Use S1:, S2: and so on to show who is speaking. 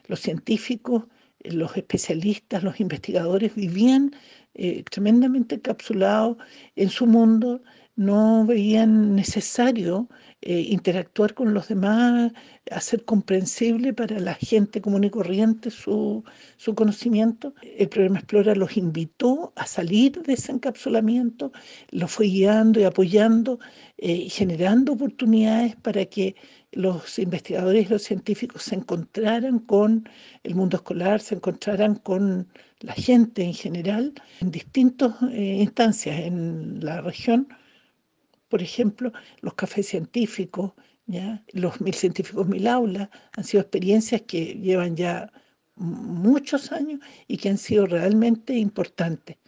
S1: los científicos, los especialistas, los investigadores vivían tremendamente encapsulados en su mundo, no veían necesario interactuar con los demás, hacer comprensible para la gente común y corriente su conocimiento. El programa Explora los invitó a salir de ese encapsulamiento, los fue guiando y apoyando y generando oportunidades para que los investigadores y los científicos se encontraran con el mundo escolar, se encontraran con la gente en general en distintas instancias en la región. Por ejemplo, los cafés científicos, ¿ya? Los 1000 científicos, 1000 aulas, han sido experiencias que llevan ya muchos años y que han sido realmente importantes.